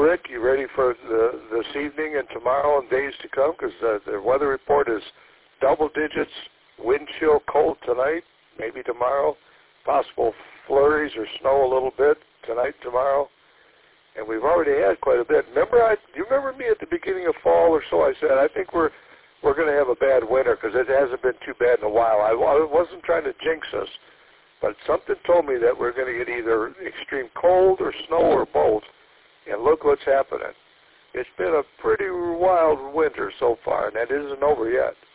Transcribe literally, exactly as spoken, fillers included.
Rick, you ready for the, this evening and tomorrow and days to come? Because uh, the weather report is double digits, wind chill, cold tonight, maybe tomorrow, possible flurries or snow a little bit tonight, tomorrow. And we've already had quite a bit. Remember, I, do you remember me at the beginning of fall or so? I said, I think we're we're going to have a bad winter because it hasn't been too bad in a while. I, I wasn't trying to jinx us, but something told me that we're going to get either extreme cold or snow or both. And look what's happening. It's been a pretty wild winter so far, and that isn't over yet.